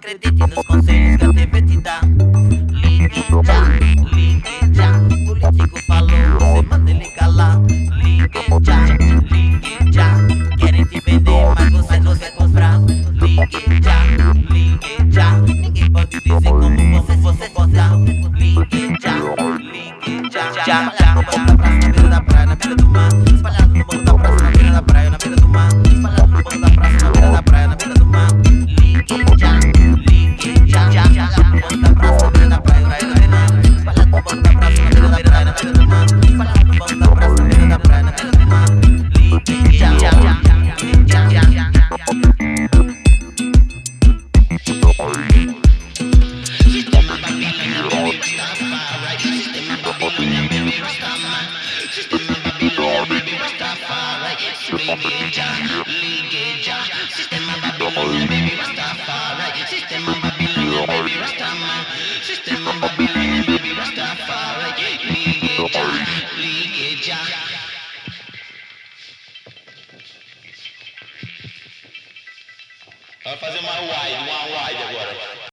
acredite nos conselhos que a TV te dá. Ligue já, político falou, você manda ele calar. Ligue já, querem te vender, mas você não quer comprar. Ligue já, ninguém pode dizer como você votar. Ligue já, espalhado no morro da praça, na beira da praia, na beira do mar. Espalhado no morro da praça, na beira da praia, na beira do mar. Espalhado no morro da praça, na beira da praia, na beira do mar. Ligue já, no morro da praça, na beira da praia, na beira do mar. Espalhado no morro da praça, na beira da praia, na beira do mar. Espalhado no morro da praça, na beira da praia, na beira do mar. Ligue já. Sistema Babilônia, baby, Rastafari. Sistema Babilônia, baby, Rastaman. Sistema Babilônia, baby, Rastafari. Ligue já. Sistema Babilônia, baby, Rastafari. Sistema Babilônia, baby, Rastaman. Sistema Babilônia, baby, Rastafari. Ligue já. Vai fazer uma wide.